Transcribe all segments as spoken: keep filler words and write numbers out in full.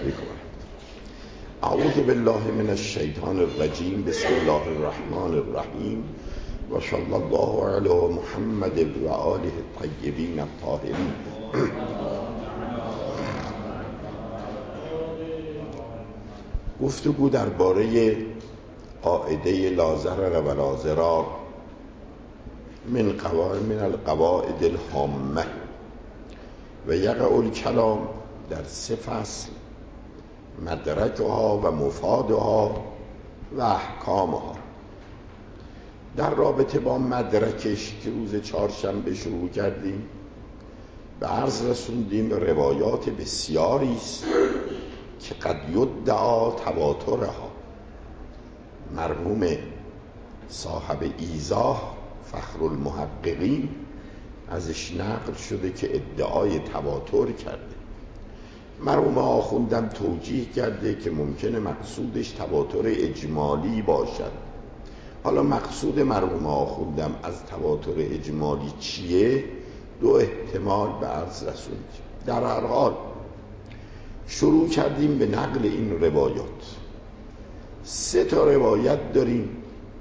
بکند. اعوذ بالله من الشیطان الرجیم. بسم الله الرحمن الرحیم و صلی الله علی محمد و آله الطیبین الطاهرین. گفتگو درباره قاعده لا ضرر و لا ضرار من قواعد من القواعد الهامه و یقع الکلام در سه فصل: مدرکها و مفادها و احکامها. در رابطه با مدرکش که روز چهارشنبه شروع کردیم به عرض رسوندیم روایات بسیاری است که قد یدعا تواترها. مرحوم صاحب ایضاح فخر المحققین ازش نقل شده که ادعای تواتر کرده. مرحوم آخوندم توجیه کرده که ممکنه مقصودش تواتر اجمالی باشد. حالا مقصود مرحوم آخوندم از تواتر اجمالی چیه؟ دو احتمال به عرض رسوندیم. در هر حال شروع کردیم به نقل این روایات. سه تا روایت داریم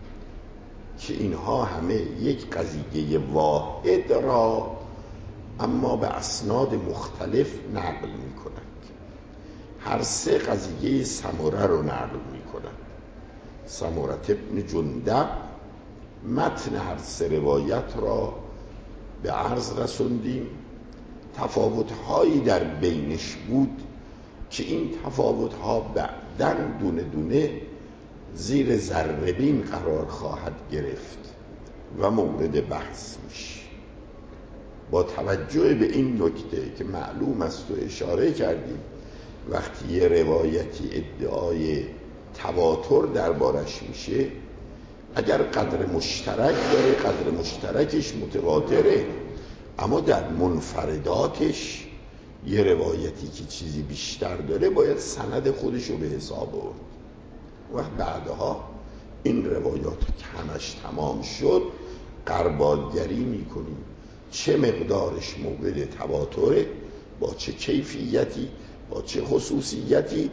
که اینها همه یک قضیه واحد را اما به اسناد مختلف نقل می کنند. هر سه قضیه سمره رو نقل می کنند. سمره ابن جندب متن هر سه روایت را به عرض رسوندیم. تفاوت‌هایی در بینش بود که این تفاوت‌ها بعداً دونه دونه زیر ذره‌بین قرار خواهد گرفت و مورد بحث میشه. با توجه به این نکته که معلوم است و اشاره کردیم وقتی یه روایتی ادعای تواتر دربارش میشه، اگر قدر مشترک داره قدر مشترکش متواتره، اما در منفرداتش یه روایتی که چیزی بیشتر داره باید سند خودش رو به حساب آورد. و بعدها این روایات که همش تمام شد قربالگری میکنیم چه مقدارش مورد تواتره، با چه کیفیتی، با چه خصوصیتی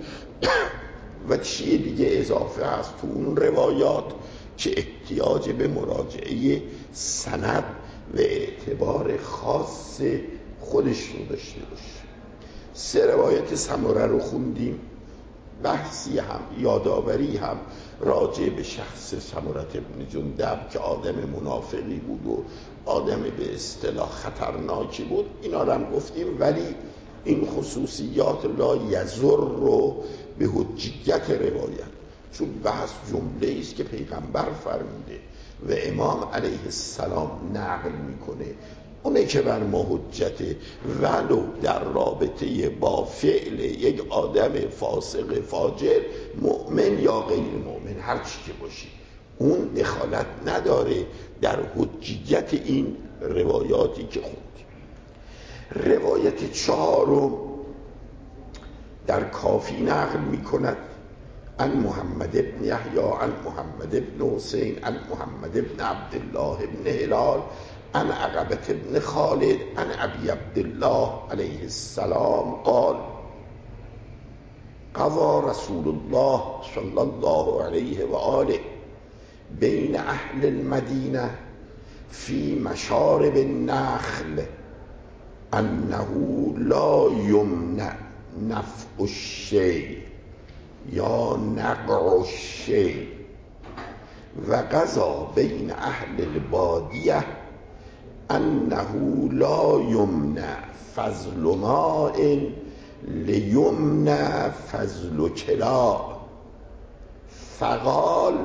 و چیه دیگه اضافه هست تو اون روایات که احتیاج به مراجعه سند و اعتبار خاص خودش رو داشته باشه. سه روایت سمره رو خوندیم. بحثی هم یادآوری هم راجع به شخص سمره ابن جندب که آدم منافقی بود و آدم به اصطلاح خطرناکی بود اینا رو هم گفتیم، ولی این خصوصیات لا یضر رو به حجیت روایت، چون بحث جمله است که پیغمبر فرموده و امام علیه السلام نقل میکنه، اونه که بر ما حجته، ولو در رابطه با فعل یک آدم فاسق فاجر مؤمن یا غیر مؤمن هر چی که باشی اون دخالت نداره در حجیت این روایاتی که خوندیم. روایت چهارم در کافی نقل میکند عن محمد ابن یحیی عن محمد ابن حسین عن محمد ابن عبدالله ابن هلال عن عقبة ابن خالد عن ابی عبدالله علیه السلام قال قضى رسول الله صلی الله علیه و آله بین اهل المدینه فی مشارب النخل انه لا یمنع نفع الشیء یا نقع الشیء و قضا بین اهل البادیه انه لا یمنع فضل ماء لیمنع فضل کلا فقال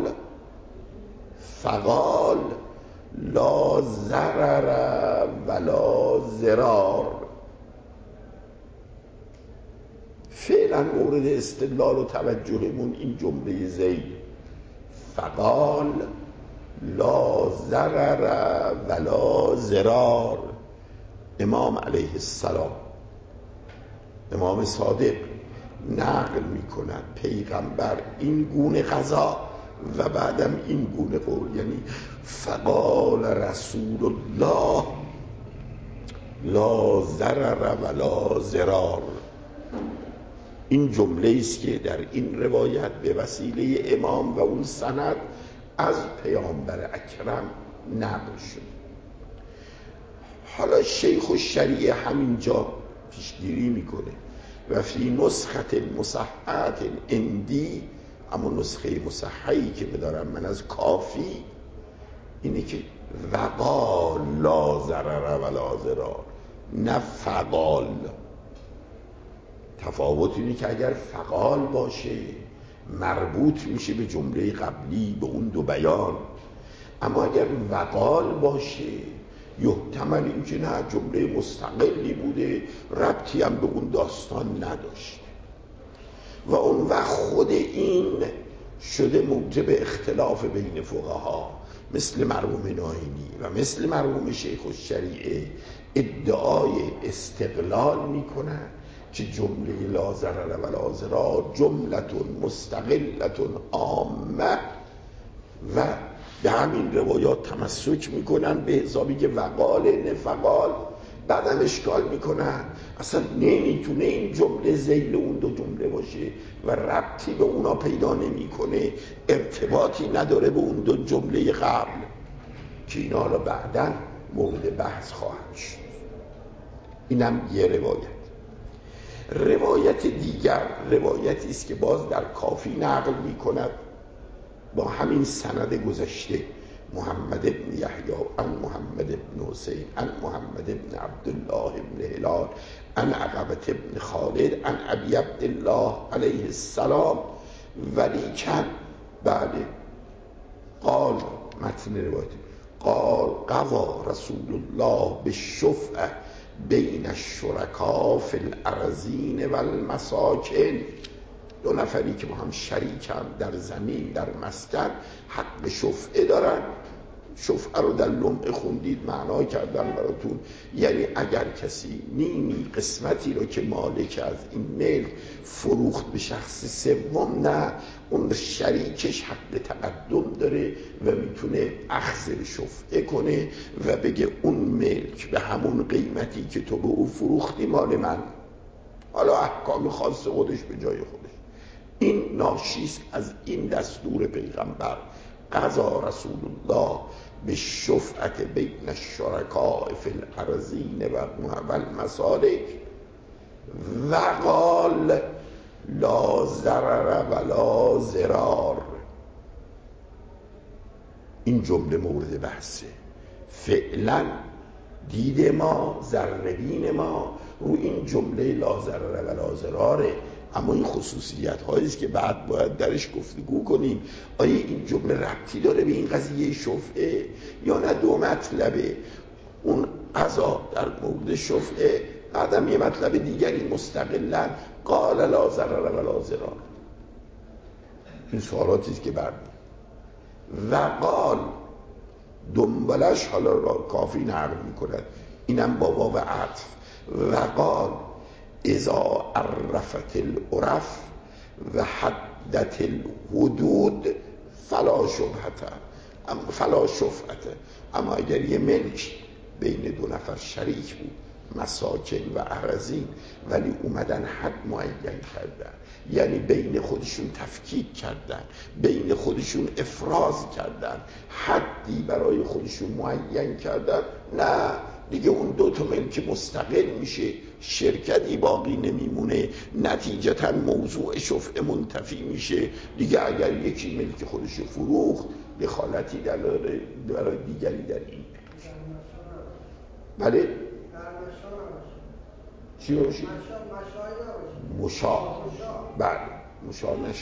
فقال لا ضرر ولا ضرار. فعلا مورد استدلال و توجهمون این جمله زید فقال لا ضرر ولا ضرار. امام علیه السلام امام صادق نقل میکند پیغمبر این گونه قضا و بعدم این گونه قول، یعنی فقال رسول الله لا ضرر ولا ضرار. این جمله است که در این روایت به وسیله امام و اون سند از پیامبر اکرم نقل شد. حالا شیخ الشریعه همینجا پیشگیری میکنه و فی نسخت مصححة عندی، اما نسخه مصححی که بدارم من از کافی اینه که وقال لا ضرر ولا ضرار، نه فقال. تفاوت اینه که اگر فقال باشه مربوط میشه به جمله قبلی، به اون دو بیان، اما اگر وقال باشه یحتمل این که نه جمله مستقلی بوده، ربطی هم به اون داستان نداشت و اون وقت خود این شده موجب اختلاف بین فقها، مثل مرحوم ناینی و مثل مرحوم شیخ الشریعه ادعای استقلال میکنن که جمله لا ضرر ولا ضرار جملتون مستقلتون عامه و به همین روایات تمسک میکنن به حسابی که وقال نفقال. بعدم اشکال میکنن اصلا نمیتونه این جمله ذیل اون دو جمله باشه و ربطی به اونا پیدا نمیکنه، ارتباطی نداره به اون دو جمله قبل، که اینا حالا بعداً مورد بحث خواهد شد. اینم یه روایت. روایت دیگر روایتی است که باز در کافی نقل میکند با همین سند گذشته، محمد بن یحیی عن محمد بن حسین عن محمد بن عبدالله بن هلال عن عقبة بن خالد عن ابی عبدالله علیه السلام، ولیکن بله قال متن روایت قال قضا رسول الله بالشفعة بین الشرکاء فی الارضین و المساکن. دو نفری که با هم شریکن در زمین در مسکن حق شفعه دارن. شفعه رو در لمعه خوندید، معنا کردن براتون، یعنی اگر کسی نیمی قسمتی رو که مالک از این ملک فروخت به شخص سوم، نه اون شریکش حق تقدم داره و میتونه اخذ شفعه کنه و بگه اون ملک به همون قیمتی که تو به او فروختی مال من، حالا احکام خاص خودش به جای خودش. این ناشیست از این دستور پیغمبر، قضا رسول الله به شفعت بین الشرکاء فی الارضین و المسالک و قال لا ضرر ولا ضرار. این جمله مورد بحثه. فعلا دید ما، ذره‌بین ما رو این جمله لا ضرر ولا ضراره، اما این خصوصیت هایی است که بعد باید درش گفتگو کنیم. آیا این جمله ربطی داره به این قضیه شفعه یا نه؟ دو مطلبه، اون قضا در مورد شفعه، بعدم یه مطلب دیگری مستقلا قال لا ضرر ولا ضرار. این سوالاتی است که بعد و قال دنبالش حالا را کافی نقل میکند، اینم با واو عطف. و قال اذا عرفت العرف و حدت الحدود فلا شبهت فلا شفعت. اما اگر یه ملک بین دو نفر شریک بود، مساکن و اراضین، ولی اومدن حد معین کردن، یعنی بین خودشون تفکیک کردن، بین خودشون افراز کردن، حدی برای خودشون معین کردن، نه دیگه اون دو تا ملک مستقل میشه، شرکتی باقی نمیمونه، نتیجتا موضوع شفعه منتفی میشه دیگه. اگر یکی ملک خودش فروخت، دخالتی داره برای دیگری در این. بله چی باشه؟ مشا. بله مشا نشه.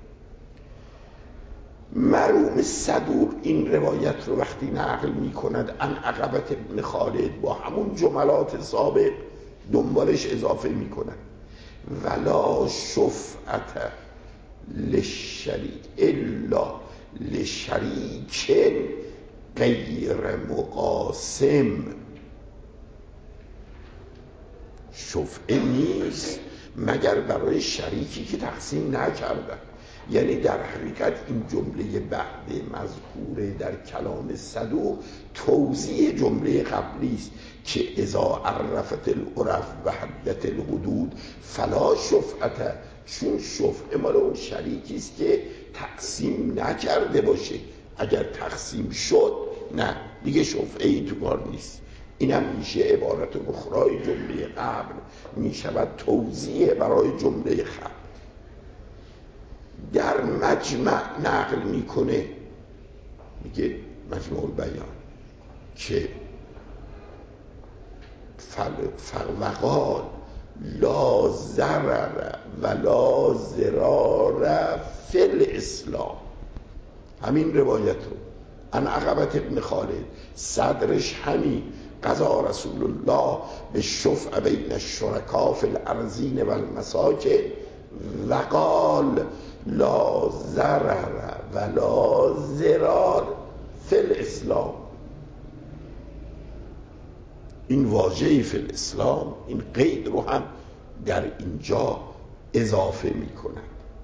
مرحوم صدوق این روایت رو وقتی نقل می کند ان عقبة بن خالد با همون جملات سابق دنبالش اضافه می کند ولا شفعت للشریک الا لشریک غیر مقاسم. شفعه نیست مگر برای شریکی که تقسیم نکردن. یعنی در حقیقت این جمله بعد مذکوره در کلام صدوق توضیح جمله قبلی است که اذا عرفت العرف و حدت الحدود فلا شفعت چون شفعه مال اون شریکی است که تقسیم نکرده باشه. اگر تقسیم شد نه دیگه شفعه ای تو کار نیست. اینم میشه عبارت اخرای جمله قبل، میشود توضیح برای جمله قبل. در مجمع نقل میکنه، میگه مجمع البیان که وقال لا ضرر ولا ضرار فی الاسلام. همین روایت رو ان عقبة ابن خالد صدرش همین قضا رسول الله به شفع بین الشرکا فی الارضین و المساکن وقال لا ضرر ولا ضرار فی الاسلام. این واژه فی الاسلام، این قید رو هم در اینجا اضافه می کند.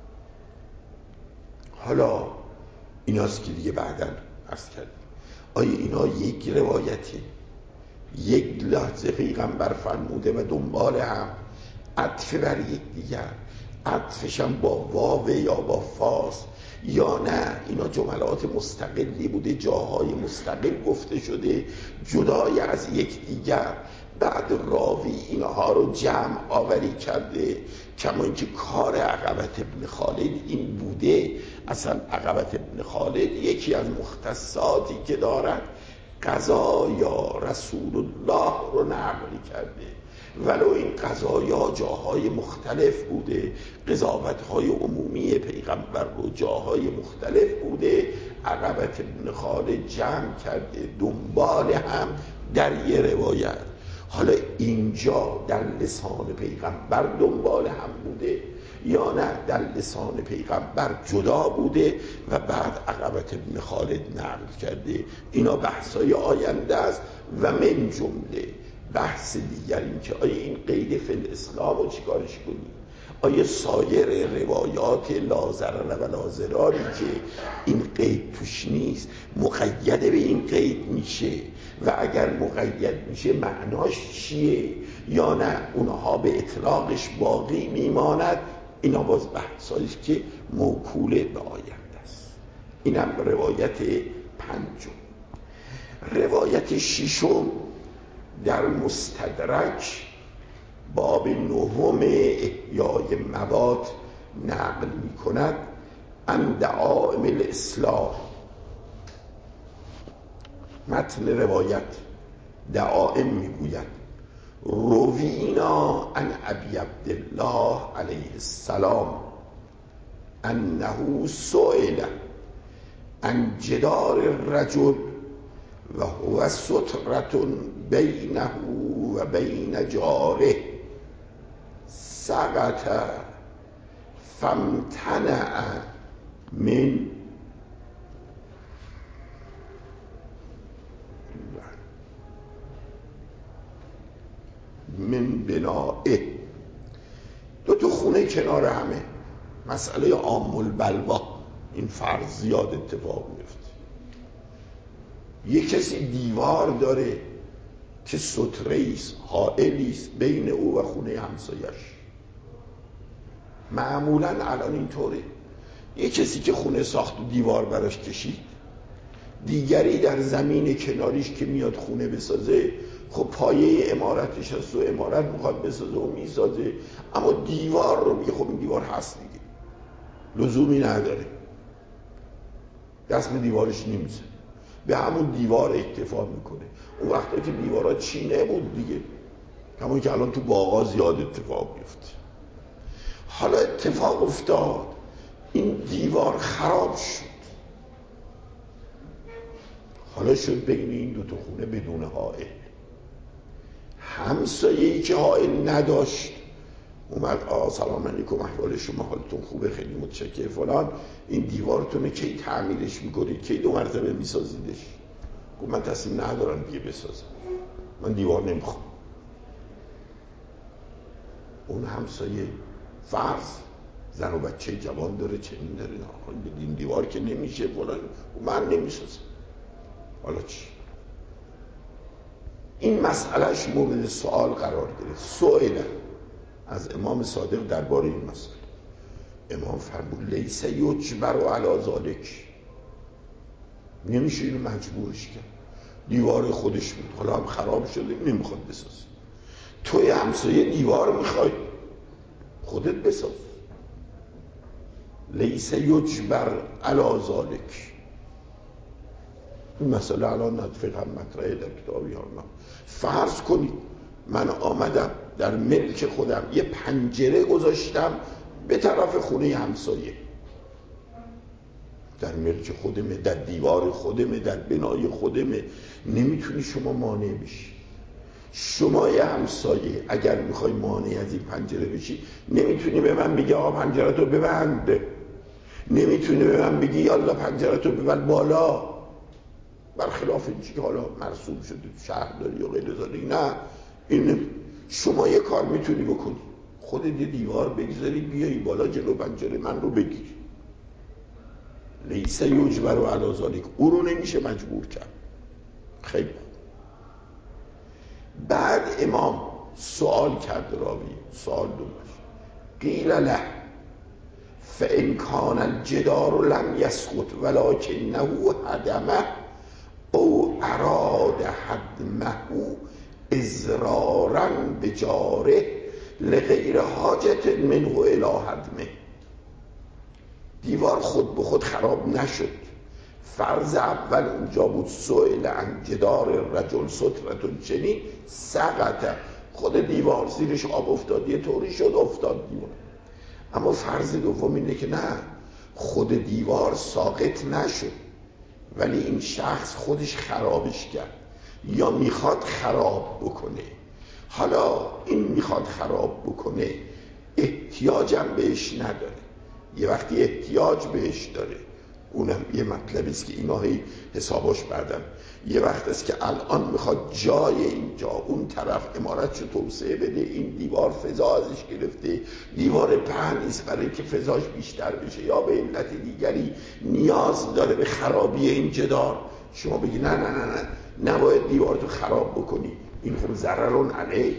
حالا ایناست که دیگه بعداً عرض کردیم آیا اینا یک روایتی، یک لحظه پیغمبر فرموده و دنبال هم عطف بر یک دیگر، عطفش هم با واو یا با فاس، یا نه اینا جملات مستقلی بوده، جاهای مستقل گفته شده جدای از یک دیگر، بعد راوی اینها رو جمع آوری کرده. کما اینکه کار عقبة ابن خالد این بوده. اصلا عقبة ابن خالد یکی از مختصاتی که دارد قضایا رسول الله رو نقل کرده، ولو این قضایا جاهای مختلف بوده، قضاوت‌های عمومی پیغمبر رو جاهای مختلف بوده، عقبة ابن خالد جمع کرده دنبال هم در یه روایت. حالا اینجا در لسان پیغمبر دنبال هم بوده یا نه در لسان پیغمبر جدا بوده و بعد عقبة ابن خالد نقل کرده، اینا بحثای آینده است. و من جمله بحث دیگر این که آیا این قید فی الاسلام رو چیکارش کنیم؟ آیا سایر روایات لا ضرر و لا ضراری که این قید توش نیست مقید به این قید میشه و اگر مقید میشه معناش چیه یا نه اونها به اطلاقش باقی میماند؟ اینا باز بحثاییست که موکول به آینده است. اینم روایت پنجم. روایت ششم در مستدرک باب نهم احیای مواد نقل می کند ان دعائم الاسلام. متن روایت دعائم می گوید روینا عن ابی عبدالله علیه السلام انه سئل عن جدار الرجل و هو سترة بینه و بین جاره سقط فامتنع من من بنائه. دو تا خونه کنار همه، مسئله عام البلوا، این فرض زیاد اتفاق میفته. یک کسی دیوار داره که ستره‌ایست، حائلیست بین او و خونه همسایش. معمولاً الان اینطوره، یک کسی که خونه ساخت و دیوار براش کشید، دیگری در زمین کناریش که میاد خونه بسازه، خب پایه عمارتش هست و عمارت میخواد بسازه و میسازه، اما دیوار رو میگه خب این دیوار هست دیگه، لزومی نداره، دست به دیوارش نمیزه، به همون دیوار اکتفا میکنه. اون وقتا که دیوارا چینه بود دیگه، همون که الان تو باغا زیاد اتفاق میفته. حالا اتفاق افتاد این دیوار خراب شد، حالا شد بین این دو تا خونه بدون حائل. همسایه‌ای که حائل نداشت اومد آقا سلام علیکم، احوال شما، حالتون خوبه، خیلی متشکرم فلان، این دیوارتونه کی تعمیرش میکنید، کی دو مرتبه میسازیدش؟ گفت من تصمیم ندارم دیگه بسازم، من دیوار نمیخوام. اون همسایه فرض زن و بچه جوان داره، چنین داره، این دیوار که نمیشه فلان، من نمیسازم. حالا چی؟ این مسئلهش مورد سوال قرار گرفت. سئل از امام صادق درباره این مسئله امام فرمود لیس یجبر علی ذالک، نمیشه اینو مجبورش کرد. دیوار خودش بود، حالا هم خراب شده، نمیخواد بساز. توی همسایه دیوار میخوای، خودت بساز. لیس یجبر علی ذالک. این مسئله الان فقط مطرحه در کتابی ها. فرض کنید من آمدم در ملک خودم یه پنجره گذاشتم به طرف خونه همسایه، در ملک خودمه، در دیوار خودمه، در بنای خودمه، نمیتونی شما مانع بشی. شما یه همسایه اگر میخوای مانع از این پنجره بشی، نمیتونی به من بگی آقا پنجره تو ببند، نمیتونی به من بگی یالا پنجره تو ببند بالا، برخلاف این چی که حالا مرسوم شده شهرداری یا غیر ذالک. نه، این شما یه کار میتونی بکنی، خودت یه دیوار بگذاری بیایی بالا جلو پنجره من رو بگیری. لیس یجبر علی ذالک، او رو نمیشه مجبور کرد. خیلی بعد امام سوال کرد راوی، سوال دومش قیل له فان کان الجدار لم یسقط ولکنه هدمه او اراد هدمه اضرارا بجاره لغیر حاجت منه الی هدمه. دیوار خود به خود خراب نشد. فرض اول اونجا بود سئل عن جدار رجل سترتون چنین سقط، خود دیوار زیرش آب افتاد یه طوری شد افتاد دیوار. اما فرض دوم اینه که نه، خود دیوار ساقط نشد ولی این شخص خودش خرابش کرد یا میخواد خراب بکنه. حالا این میخواد خراب بکنه احتیاجم بهش نداره، یه وقتی احتیاج بهش داره، اونم یه مطلبی است که اینا هی حساباش بعدم. یه وقت است که الان میخواد جای اینجا اون طرف عمارتشو توسعه بده، این دیوار فضا ازش گرفته، دیوار پهن نیست برای که فضاش بیشتر بشه یا به علت دیگری نیاز داره به خرابی این جدار، شما بگی نه نه نه نه نباید دیوارتو خراب بکنی، این خب ضررون علیه،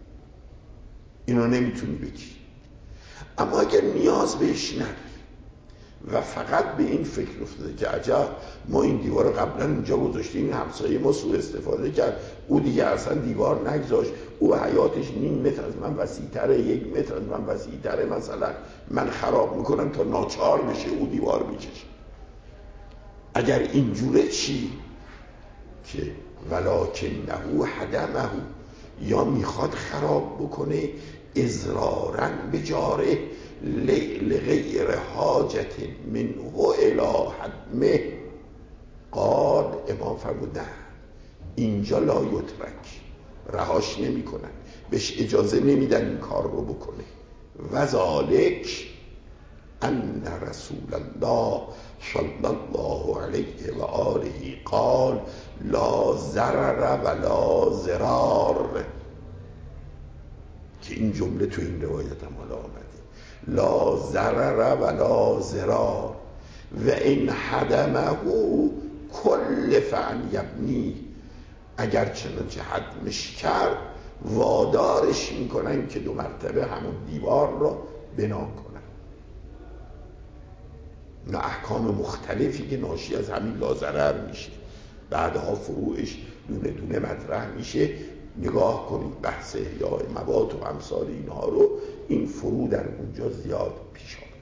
اینو نمیتونی بگی. اما اگر نیاز بهش نداری و فقط به این فکر افتاده که عجب ما این دیوار قبلا اینجا گذاشتیم، این همسایه ما سوء استفاده کرد، او دیگه اصلا دیوار نگذاشت، او حیاتش نیم متر از من وسیع‌تره، یک متر از من وسیع‌تره، مثلا من خراب میکنم تا ناچار بشه او دیوار میکشه. اگر اینجوره چی؟ که ولکنه هدمه، یا میخواد خراب بکنه اضرارا به جاره لغیر حاجت منه الی هدمه. قال امام فرمود نه، اینجا لا یترک، رهاش نمی کنن، بهش اجازه نمیدن این کار رو بکنه. و ذالک ان رسول الله صلی الله علیه و آله قال لا ضرر ولا ضرار، که این جمله تو این روایت هم حالا آمده، لا ضرر ولا ضرار و این هدمه کلف ان یبنی، اگر چنانچه هدمش کرد وادارش میکنن که دو مرتبه همون دیوار رو بنا کنن. نه احکام مختلفی که ناشی از همین لا ضرر میشه، بعدها فروعش دونه دونه مطرح میشه. نگاه کنید بحث احیاء موات و امثال اینها رو، این فرو در اونجا زیاد پیش آمد.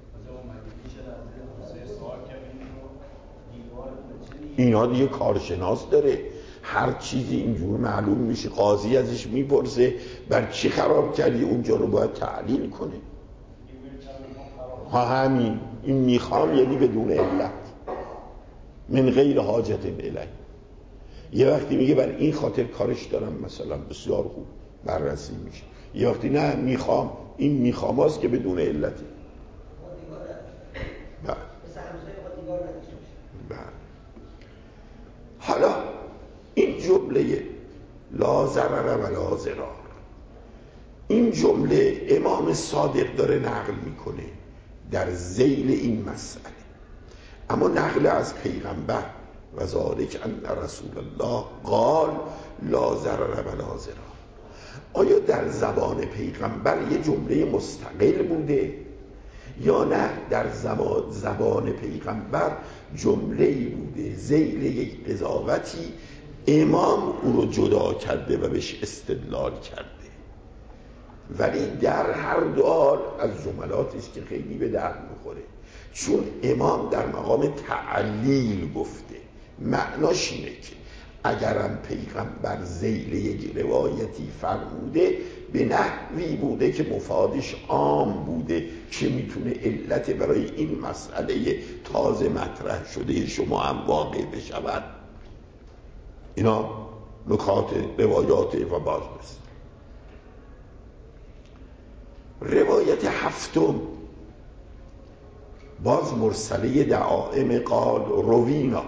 اینها دیگه کارشناس داره، هر چیزی اینجور معلوم میشه، قاضی ازش میپرسه بر چی خراب کردی، اونجا رو باید تعلیل کنه. ها همین این میخوام یعنی بدون علت، من غیر حاجت الیه. یه وقتی میگه بر این خاطر کارش دارم مثلا، بسیار خوب بررسی میشه. یه وقتی نه میخوام، این میخوام هاست که بدون علتی. بله. بله. حالا این جمله لا ضرر ولا ضرار، این جمله امام صادق داره نقل میکنه در ذیل این مسئله، اما نقل از پیغمبر و ذالک ان رسول الله قال لا ضرر ولا ضرار. آیا در زبان پیغمبر یه جمله مستقل بوده یا نه در زبان, زبان پیغمبر جمله‌ای بوده ذیل یک قضاوتی امام او رو جدا کرده و بهش استدلال کرده. ولی در هر دو حال از جملاتی است که خیلی به درد میخوره، چون امام در مقام تعلیل گفته. معناش اینه که اگرم پیغمبر ذیل یک روایتی فرموده به نحوی بوده که مفادش عام بوده که میتونه علت برای این مسئله تازه مطرح شده شما هم واقع بشود. اینا نکات روایات و باز بست. روایت هفتم باز مرسله دعائم قال روینا،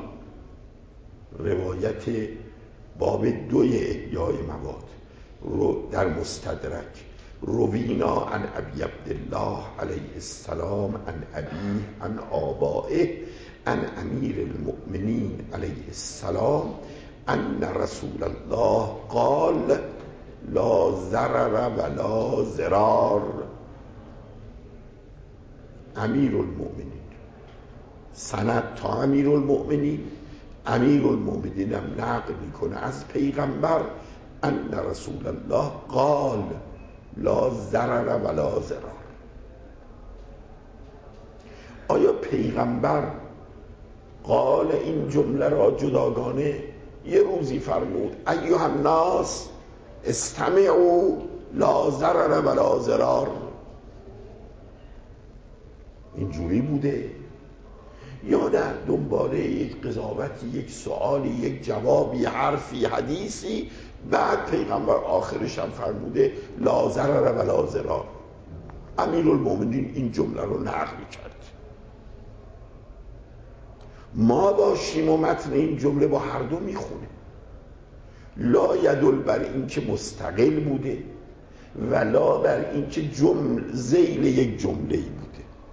روایت باب دوی احیای مواد رو در مستدرک. روینا عن ابی عبدالله علیه السلام عن ابیه عن آبائه عن امیر المؤمنین علیه السلام ان رسول الله قال لا ضرر ولا ضرار. امیر المؤمنین سند تا امیر المؤمنین، امیر المؤمنین هم نقل میکنه از پیغمبر ان رسول الله قال لا ضرر ولا ضرار. آیا پیغمبر قال این جمله را جداگانه یه روزی فرمود ایها الناس استمعوا لا ضرر ولا ضرار، اینجوری بوده؟ یا نه دنباله یک قضاوتی، یک سوالی، یک جوابی، حرفی، حدیثی، بعد پیغمبر آخرش هم فرموده لا ضرر ولا ضرار. امیرالمومنین این جمله رو نقل کرد. ما باشیم و متن این جمله با هر دو میخونه، لا یدل بر این که مستقل بوده ولا بر این که جمل ذیل یک جمله بوده.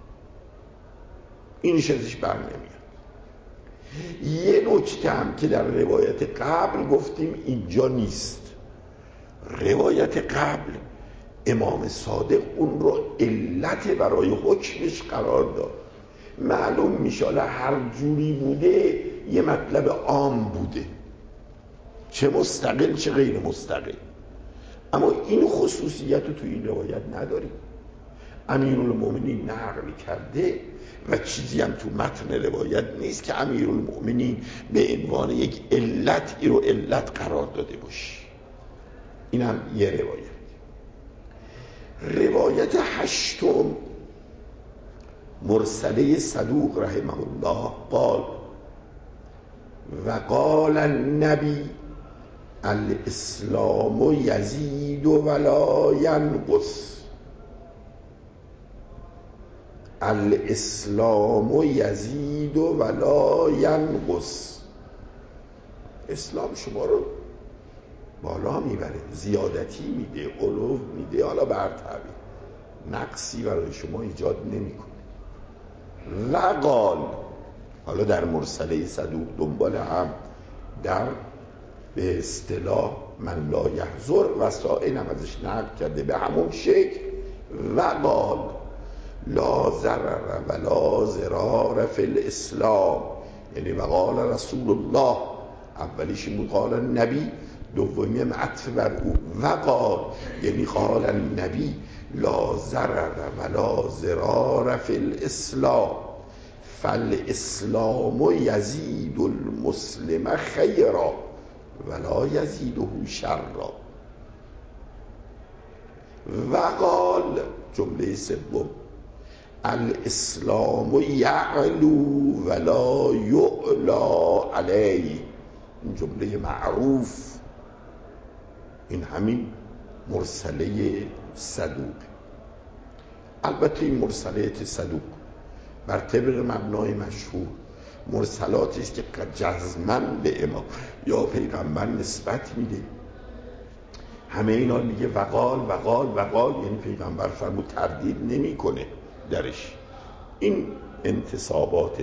اینش ازش بر نمیاد. یه نکته هم که در روایت قبل گفتیم اینجا نیست. روایت قبل امام صادق اون رو علت برای حکمش قرار داد. معلوم میشه هر جوری بوده یه مطلب عام بوده، چه مستقل چه غیر مستقل. اما این خصوصیت رو تو این روایت نداریم. امیرالمومنین نقل کرده و چیزی هم تو متن روایت نیست که امیرالمومنین به عنوان یک علت ای رو علت قرار داده باشه. این هم یه روایت. روایت هشتم مرسله صدوق رحمه الله قال و قال النبی الاسلام یزید ولا ینقص. الاسلام یزید ولا ینقص. اسلام شما رو بالا میبره، زیادتی میده، علو میده، حالا برتری نقصی برای شما ایجاد نمیکنه. و قال، حالا در مرسله صدوق دنبال هم در به اصطلاح من لا یحضر وسائل هم ازش نقل کرده به همون شکل. و قال لا ضرر ولا ضرار فی الاسلام، یعنی و قال رسول الله، اولیش این بود قال النبی، دومی هم عطف بر او. و قال یعنی قال النبی لا ضرر ولا ضرار فی الاسلام فالاسلام یزید المسلم خیرا ولا یزیده شرا. و قال جمله سوم الاسلام یعلو ولا یعلا علیه، این جمله معروف. این همین مرسله صدوق. البته این مرسله صدوق بر طبق مبنای مشهور مرسلاتی است که جزماً به امام یا پیغمبر نسبت میده. همه اینا میگه وقال وقال وقال، یعنی پیغمبر فرمود، تردید نمیکنه درش. این انتسابات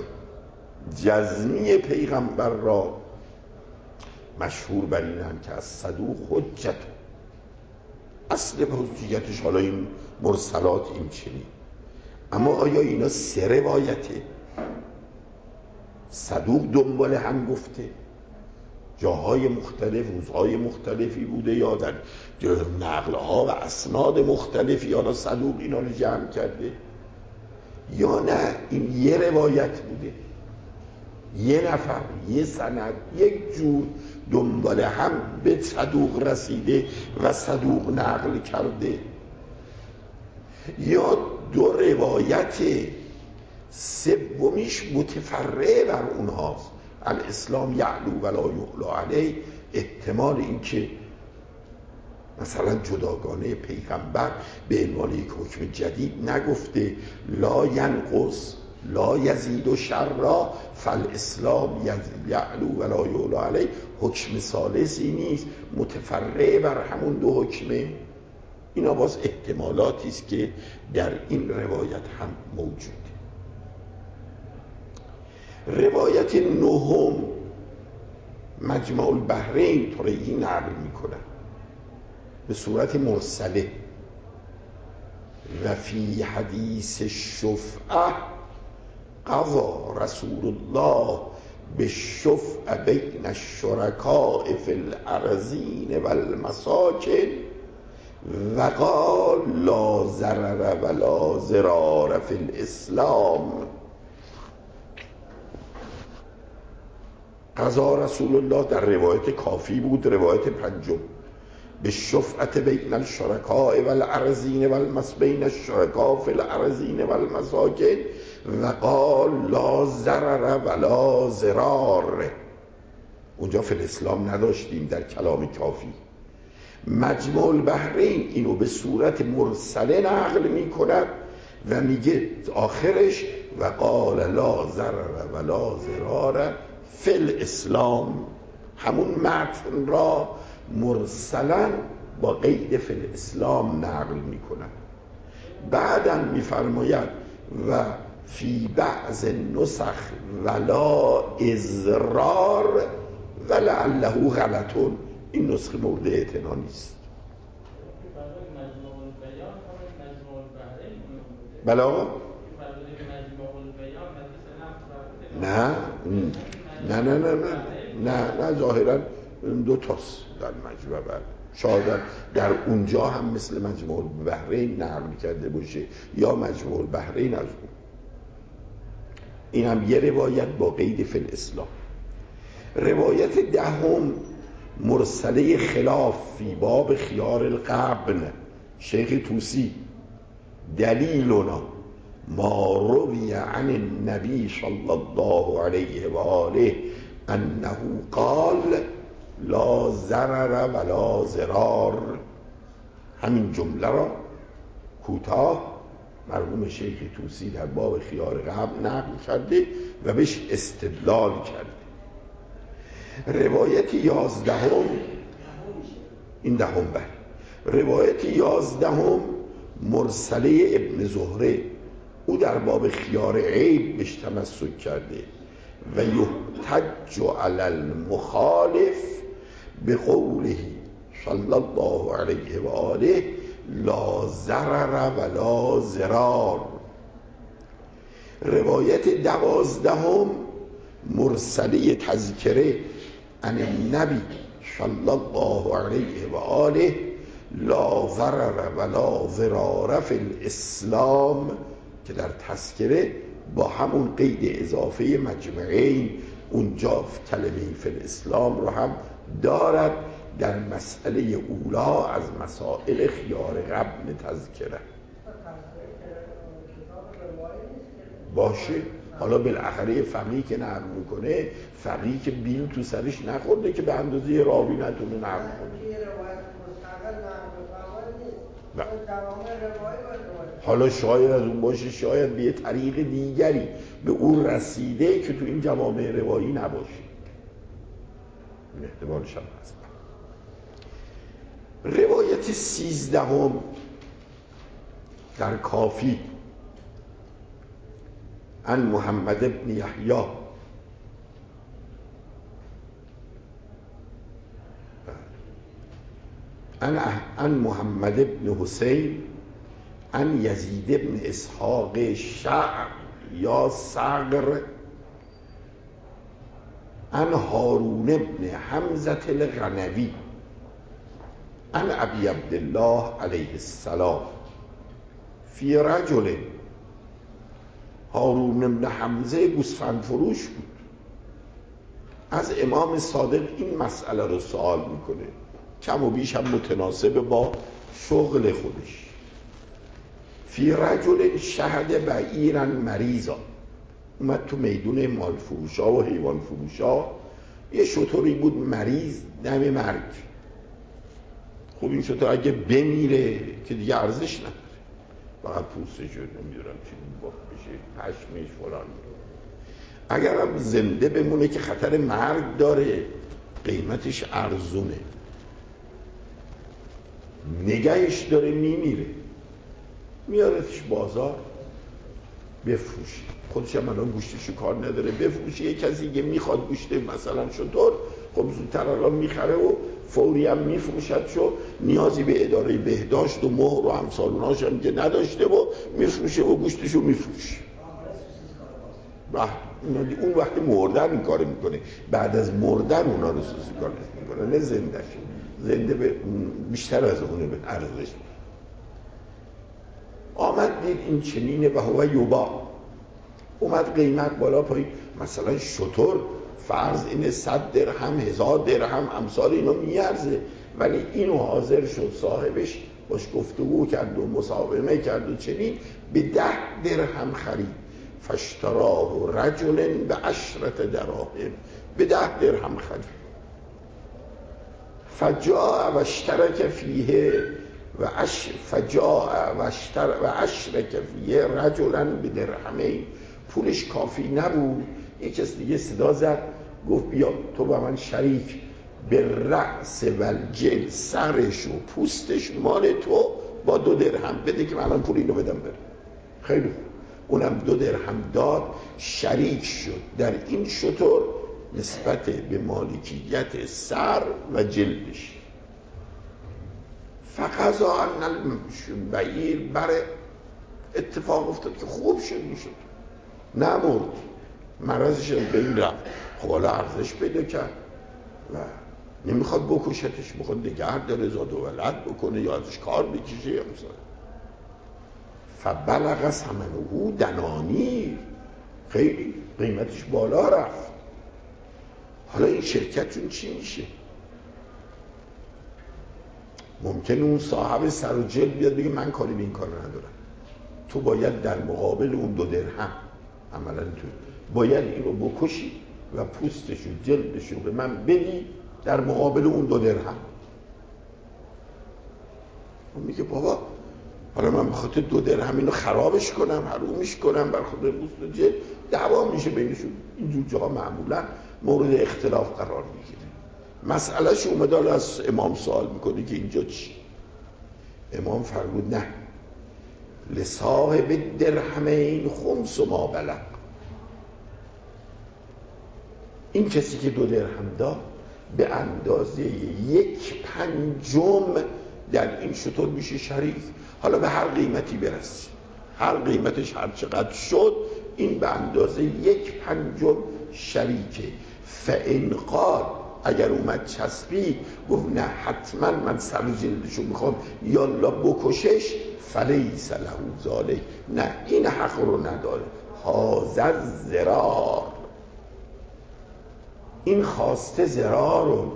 جزمی پیغمبر را مشهور بر اینند که از صدوق حجت. اصل حجیتش حالا این مرسلات این چنین اما آیا اینا سه روایته؟ صدوق دنبال هم گفته، جاهای مختلف روزهای مختلفی بوده، یا در نقلها و اسناد مختلفی یا صدوق اینا رو جمع کرده، یا نه این یه روایت بوده، یه نفر یه سند یک جور دنبال هم به صدوق رسیده و صدوق نقل کرده، یا دو روایت سومیش متفرع بر اونهاست. الاسلام یعلو ولا یعلا علیه، احتمال این که مثلا جداگانه پیغمبر به عنوان یک حکم جدید نگفته لا ینقص لا یزید و شرا فالاسلام یعلو ولا یعلا علیه، حکم ثالثی نیست متفرع بر همون دو حکمه. اینا باز احتمالاتی است که در این روایت هم موجوده. روایت نهم مجمع البحرین طرحی نقل میکنن به صورت مرسله و فی حدیث الشفعه قضا رسول الله بالشفعه بین الشرکاء فی الارضین و المساکن و قال لا ضرر ولا ضرار فی الاسلام. قضا رسول الله در روایت کافی بود، روایت پنجم، به شفعت بین الشرکاء و الارضین و المس بین الشرکاء فی الارضین و المساکن و قال لا ضرر ولا ضرار. اونجا فی الاسلام نداشتیم در کلام کافی. مجمع البحرین اینو به صورت مرسله نقل می کند و میگه آخرش و قال لا ضرر ولا ضرار فی الاسلام، همون متن را مرسلا با قید فی الاسلام نقل می کند. بعدا میفرماید و فی بعض نسخ ولا اضرار ولعله غلطون، این نسخه مورد اعتنا نیست. بلا نه نه نه نه نه نه ظاهرا دو تاست در مجموع بعد، شاید در اونجا هم مثل مجموع البحرین نقل کرده باشه یا مجموع البحرین از اون. این هم یه روایت با قید فی الاسلام. روایت دهم مرسله خلاف فی باب خیار القبن شیخ طوسی، دلیلنا ما روی عن النبی صلی الله علیه و آله انه قال لا ضرر ولا ضرار. همین جمله را کوتاه مرحوم شیخ طوسی در باب خیار قبن نقل کرده و بهش استدلال کرده. روایت یازدهم، این دهم بر روایت یازدهم مرسله ابن زهره، او در باب خیار عیب بهش تمسک کرده و یحتج علی المخالف به قوله صلی الله علیه و آله لا ضرر ولا ضرار. روایت دوازدهم مرسله تذکره عن النبی صلی الله علیه و آله لا ضرر ولا ضرار فی الاسلام که در تذکره با همون قید اضافه مجمعین اونجا کلمه فی الاسلام رو هم دارد در مسئله اولا از مسائل خیار قبل تذکره باشه. حالا بالاخره فقیه که نقل میکنه، فقیه که بیل تو سرش نخورده که به اندازه راوی نتونه نقل کنه. حالا شاید از اون باشه، شاید به یه طریق دیگری به اون رسیده که تو این جوامع روایی نباشه، این احتمالش هم هست. روایت سیزدهم در کافی عن محمد ابن یحیی عن عن محمد ابن حسین ان یزید ابن اسحاق شعر یا صقر ان هارون ابن حمزة الغنوی ان ابی عبدالله علیه السلام فی رجل. هارون ابن حمزه گوسفند فروش بود، از امام صادق این مسئله رو سوال میکنه، کم و بیش هم متناسب با شغل خودش. فی رجل شهد بعیرا مریضا، اومد تو میدون مال فروشا و حیوان فروشا، یه شتری بود مریض دم مرگ. خب این شتر اگه بمیره که دیگه ارزش نداره، فقط پوستش رو نمیدونم چی باخت بشه، پشمش فلان. اگر هم زنده بمونه که خطر مرگ داره، قیمتش ارزونه، نگهش داره میمیره، میارتش بازار بفروشی. خودش هم الان گوشتشو کار نداره بفروشی، یه کسی که میخواد گوشت مثلا شتر، خب زودتر الان میخره و فوری هم میفروشد، شو نیازی به اداره بهداشت و مهر و امثالوناش هم که نداشته و میفروشه و گوشتشو میفروشه. اون وقتی مردن این کار میکنه، بعد از مردن اونا رو سوسی کار میکنه، نه زنده زنده به بیشتر از اونه به ارزش. آمد دید این چنینه و هو یوبا، اومد قیمت بالا پایی، مثلا شتر فرض اینه صد درهم هزار درهم امثال اینو میارزه، ولی اینو حاضر شد صاحبش باش گفتگو کرد و مصاحبه کرد و چنین به ده درهم خرید. فاشتراه رجل به عشرت دراهم، به ده درهم خرید. فجاء و اشترک فیه و اش فجاء و اشتر و اشرک فیه رجلا به درهمین. پولش کافی نبود، یک کس دیگه صدا زد گفت بیا تو با من شریک، به رأس و الجل، سرش و پوستش مال تو، با دو درهم بده که من الان پول اینو بدم بره. خیلی خوب، اونم دو درهم داد، شریک شد در این شتر نسبت به مالکیت سر و جلدش. فقضا ان البعیر، بر اتفاق افتاد که خوب شد این شتر، نمرد، مرضش به این رفت، خب حالا ارزش پیدا کرد و نمیخواد بکشتش، میخواد نگه داره، زاد و ولد بکنه یا ازش کار بکشه یا مثلا. فبلغ ثمنه دنانیر، خیلی قیمتش بالا رفت. حالا این شرکتون چی میشه؟ ممکنه اون صاحب سر و جلد بیاد بگه من کاری به این کار ندارم، تو باید در مقابل اون دو درهم، عملا تو باید این رو بکشی و پوستش و جلدش رو به من بدی در مقابل اون دو درهم. اون میگه بابا حالا من بخاطر دو درهم اینو خرابش کنم، حرومش کنم، بر خاطر پوست و جلد دعوا میشه بینشون. اینجور جاها معمولا مورد اختلاف قرار میگیره. مسئله شو اومده از امام سوال میکنه که اینجا چی؟ امام فرمود نه، لصاحب درهمین خمس ما بلغ، این کسی که دو درهم داد به اندازه یک پنجم در این شتر میشه شریک. حالا به هر قیمتی برسه، هر قیمتش هر چقدر شد، این به اندازه یک پنجم شریکه. فان قال، اگر اومد چسبی گفت نه حتما من سر جلدشو میخوام یالا بکشش، فلیس له ذالک، نه این حق رو نداره. هذا الضرار، این خواسته ضرار رو،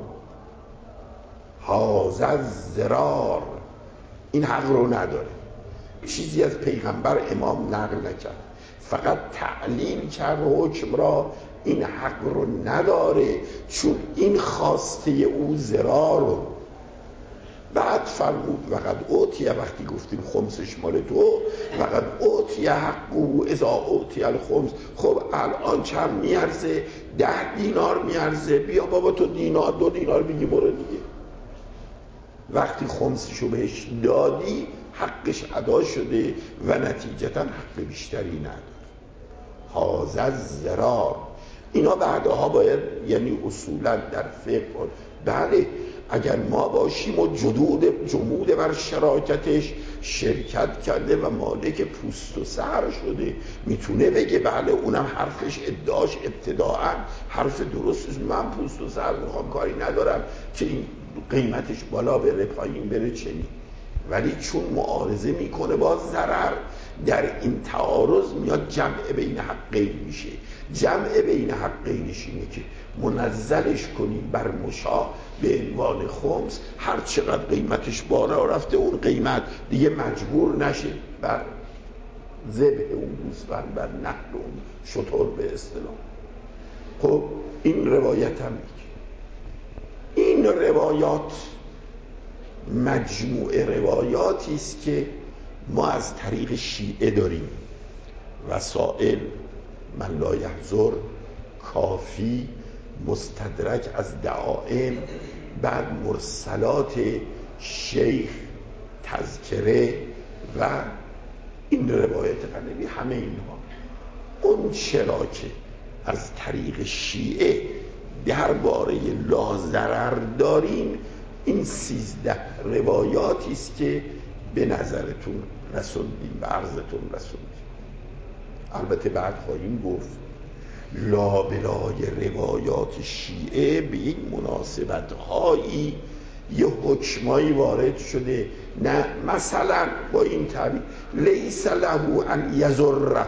هذا الضرار، این حق رو نداره. چیزی از پیغمبر امام نقل نکرد، فقط تعلیل کرد حکم را، این حق رو نداره چون این خواسته او ضرار رو. بعد فرمود وقد اوتیه، وقتی گفتیم خمسش مال تو، وقد اوتیه حقو اذا اوتیه الخمس. خب الان چند میارزه؟ ده دینار میارزه، بیا بابا تو دینار دو دینار بگی برو دیگه. وقتی خمسشو بهش دادی حقش ادا شده و نتیجتا حق بیشتری نداره. هذا الضرار، اینا بعدها باید یعنی اصولا در فقه بله اگر ما باشیم و جدود جمود بر شراکتش شرکت کرده و مالک پوست و سر شده میتونه بگه بله اونم حرفش ادعاش ابتداعا حرف درستش، من پوست و سر میخوام کاری ندارم که این قیمتش بالا بره پایین بره چنین، ولی چون معارضه میکنه با ضرر در این تعارض میاد جمع بین حقین میشه. جمع بین حقینش اینه که منزلش کنیم بر مشا به عنوان خمس، هر چقدر قیمتش بالا رفته اون قیمت دیگه مجبور نشه بر ذبح اون گوسفند بر نحل اون شتر به اصطلاح. خب این روایت هم میگه. این روایات مجموعه روایاتی است که ما از طریق شیعه داریم، وسائل، من لا یحضر، کافی، مستدرک از دعائم، بعد مرسلات شیخ، تذکره و این روایت قنوی، همه اینها. اون چرا که از طریق شیعه درباره لاضرر داریم، این سیزده روایاتی است که به نظرتون رسوندیم، به عرضتون رسوندیم. البته بعد خواهیم گفت لابلای روایات شیعه به این مناسبت هایی یه حکمایی وارد شده، نه مثلا با این تعبیر لیس له ان یضره.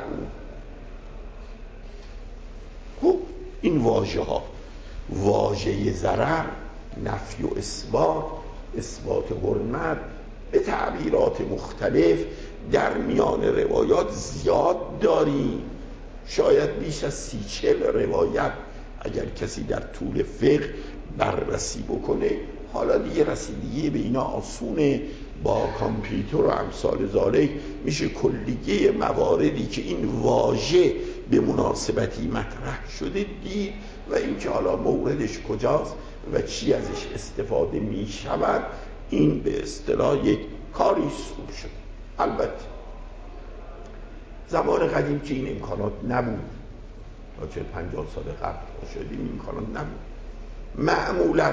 خب این واژه ها، واژه ضرر، نفی و اثبات، اثبات حرمت به تعبیرات مختلف در میان روایات زیاد داریم، شاید بیش از سی چل روایت اگر کسی در طول فقه بررسی بکنه. حالا دیگه رسیدگی به اینا آسونه، با کامپیوتر و امثال ذالک میشه کلیه مواردی که این واژه به مناسبتی مطرح شده دید و اینکه حالا موردش کجاست و چی ازش استفاده میشود، این به اصطلاح یک کاری سور شد. البته زمان قدیم که این امکانات نبود، تا چه پنجاه سال قبل شدیم این امکانات نبود، معمولا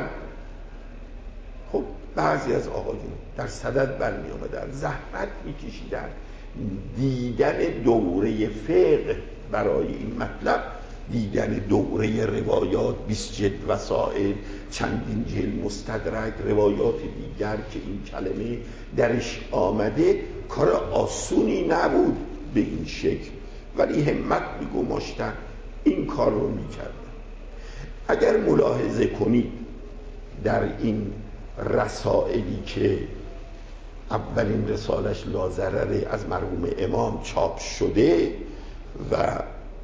خب بعضی از آقایون در صدد برمی آمدن، زحمت میکشیدن، دیدن دوره فقه برای این مطلب، دیدن دوره روایات، بیست جلد وسائل، چندین جلد مستدرک، روایات دیگر که این کلمه درش آمده، کار آسونی نبود به این شکل، ولی همت میگماشتن، این کار رو میکردن. اگر ملاحظه کنید در این رسائلی که اولین رسالش لاضرر از مرحوم امام چاپ شده و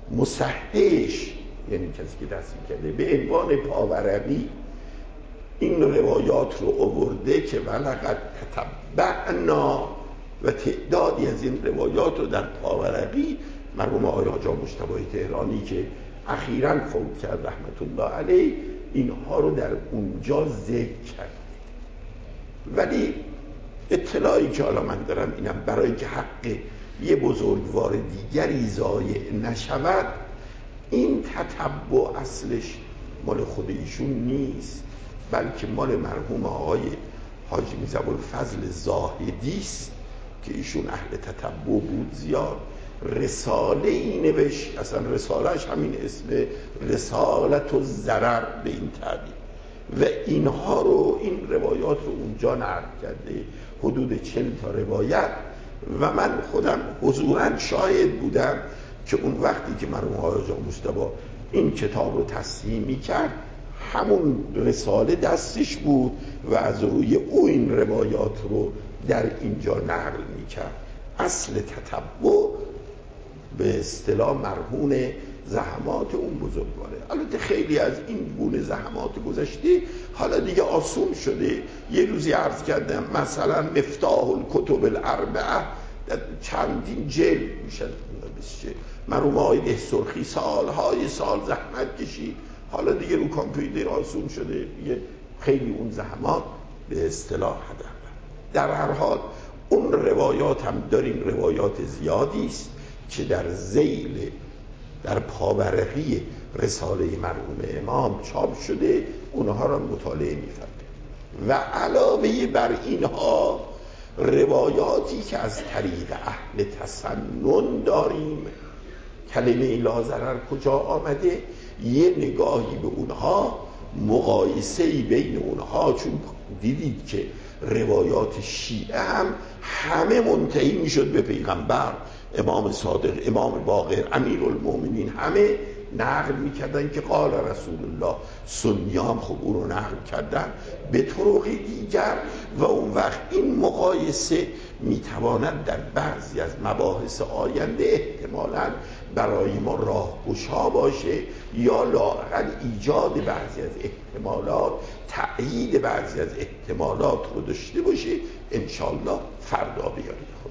مصححش، یعنی کسی که تصحیح کرده، به عنوان پاورقی این روایات رو آورده که ولقد تتبعنا، و تعدادی از این روایات رو در پاورقی مرحوم آقای حاجی مجتبی تهرانی که اخیراً فوت کرد رحمت الله علیه، اینها رو در اونجا ذکر کرد. ولی اطلاعی که حالا من دارم اینم برای که حق یه بزرگوار دیگری ضایع نشود، این تتبع اصلش مال خود ایشون نیست، بلکه مال مرحوم آقای حاجی میرزا ابوالفضل زاهدی است که ایشون اهل تتبع بود زیاد. رساله ای نوشت، اصلا رسالهش همین اسم رسالت الضرر به این تعبیر، و اینها رو، این روایات رو اونجا نقل کرده، حدود چل تا روایت، و من خودم حضوراً شاهد بودم که اون وقتی که مرحوم حاجی مجتبی این کتاب رو تصحیح می‌کرد، همون رساله دستش بود و از روی او این روایات رو در اینجا نقل می‌کرد. اصل تتبع به اصطلاح مرهون زحمات اون بزرگواره. البته خیلی از این گونه زحمات گذشته حالا دیگه آسون شده. یه روزی عرض کردم مثلا مفتاح الکتب الاربعه در چندین جلد میشه، مرحوم آقای دهسرخی سالهای سال زحمت کشید، حالا دیگه رو کامپیوتر آسون شده، دیگه خیلی اون زحمات به اصطلاح هدر. در هر حال اون روایات هم داریم، روایات زیادی است که در ذیل در پاورقی رساله مرحوم امام چاپ شده، اونها را مطالعه می‌فرمایید. و علاوه بر اینها روایاتی که از طریق اهل تسنن داریم، کلمه لا ضرر کجا آمده، یه نگاهی به اونها، مقایسه‌ای بین اونها، چون دیدید که روایات شیعه هم همه منتهی میشد به پیغمبر، امام صادق، امام باقر، امیرالمومنین، همه نقل میکردن که قال رسول الله. سنیام خب اون رو نقل کردن به طرق دیگر و اون وقت این مقایسه میتواند در بعضی از مباحث آینده احتمالاً برای ما راهگشا باشه یا لااقل ایجاد بعضی از احتمالات، تأیید بعضی از احتمالات رو داشته باشه. انشالله فردا بیارید.